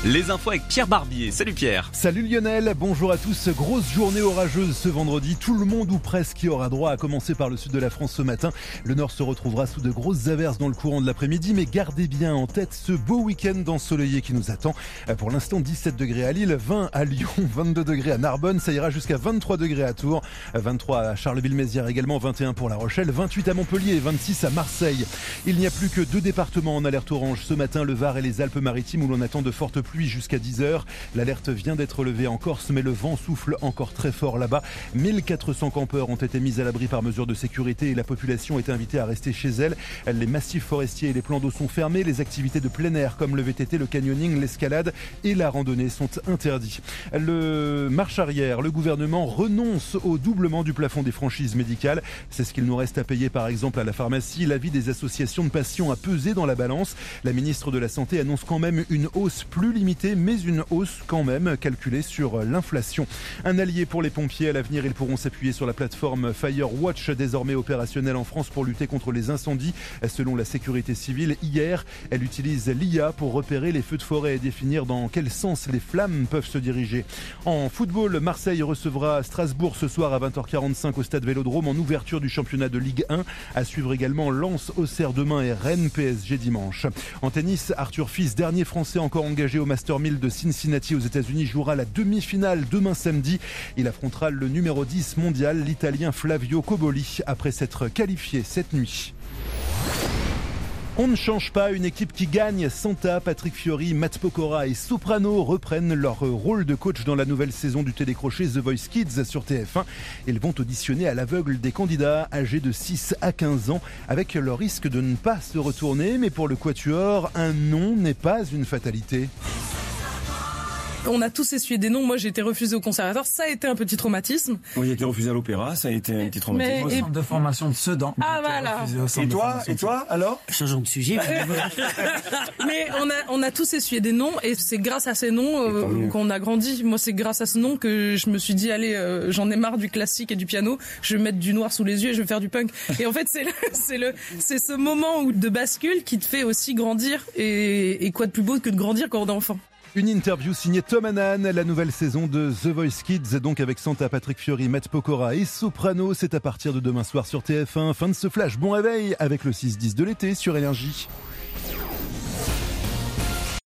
Les infos avec Pierre Barbier. Salut Pierre. Salut Lionel, bonjour à tous. Grosse journée orageuse ce vendredi. Tout le monde ou presque y aura droit, à commencer par le sud de la France ce matin. Le nord se retrouvera sous de grosses averses dans le courant de l'après-midi, mais gardez bien en tête ce beau week-end ensoleillé qui nous attend. Pour l'instant, 17 degrés à Lille, 20 à Lyon, 22 degrés à Narbonne, ça ira jusqu'à 23 degrés à Tours, 23 à Charleville-Mézières également, 21 pour La Rochelle, 28 à Montpellier et 26 à Marseille. Il n'y a plus que 2 départements en alerte orange ce matin, le Var et les Alpes-Maritimes, où l'on attend de fortes pluies jusqu'à 10h. L'alerte vient d'être levée en Corse, mais le vent souffle encore très fort là-bas. 1400 campeurs ont été mis à l'abri par mesure de sécurité et la population est invitée à rester chez elle. Les massifs forestiers et les plans d'eau sont fermés. Les activités de plein air comme le VTT, le canyoning, l'escalade et la randonnée sont interdits. Le marche arrière, le gouvernement renonce au doublement du plafond des franchises médicales. C'est ce qu'il nous reste à payer par exemple à la pharmacie. L'avis des associations de patients a pesé dans la balance. La ministre de la Santé annonce quand même une hausse plus limitée, mais une hausse quand même calculée sur l'inflation. Un allié pour les pompiers. À l'avenir, ils pourront s'appuyer sur la plateforme Firewatch, désormais opérationnelle en France pour lutter contre les incendies. Selon la sécurité civile, hier, elle utilise l'IA pour repérer les feux de forêt et définir dans quel sens les flammes peuvent se diriger. En football, Marseille recevra Strasbourg ce soir à 20h45 au stade Vélodrome en ouverture du championnat de Ligue 1. À suivre également Lens, Auxerre demain et Rennes PSG dimanche. En tennis, Arthur Fils, dernier français encore engagé au Master 1000 de Cincinnati aux États-Unis, jouera la demi-finale demain samedi. Il affrontera le numéro 10 mondial, l'Italien Flavio Cobolli, après s'être qualifié cette nuit. On ne change pas, une équipe qui gagne. Santa, Patrick Fiori, Matt Pokora et Soprano reprennent leur rôle de coach dans la nouvelle saison du télécrochet The Voice Kids sur TF1. Ils vont auditionner à l'aveugle des candidats âgés de 6 à 15 ans avec le risque de ne pas se retourner. Mais pour le quatuor, un non n'est pas une fatalité. On a tous essuyé des noms. Moi, j'ai été refusée au conservatoire. Ça a été un petit traumatisme. Oui, j'ai été refusé à l'opéra. Ça a été un petit traumatisme. Mais- Au centre de formation de Sedan. Ah, voilà. Et toi, alors? Changeons de sujet. Mais on a tous essuyé des noms et c'est grâce à ces noms qu'on a grandi. Moi, c'est grâce à ce nom que je me suis dit, allez, j'en ai marre du classique et du piano. Je vais mettre du noir sous les yeux et je vais faire du punk. Et en fait, c'est ce moment de bascule qui te fait aussi grandir. Et quoi de plus beau que de grandir quand on est enfant. Une interview signée Tom Hannan, la nouvelle saison de The Voice Kids, donc avec Santa, Patrick Fiori, Matt Pokora et Soprano. C'est à partir de demain soir sur TF1. Fin de ce flash, bon réveil avec le 6-10 de l'été sur Énergie.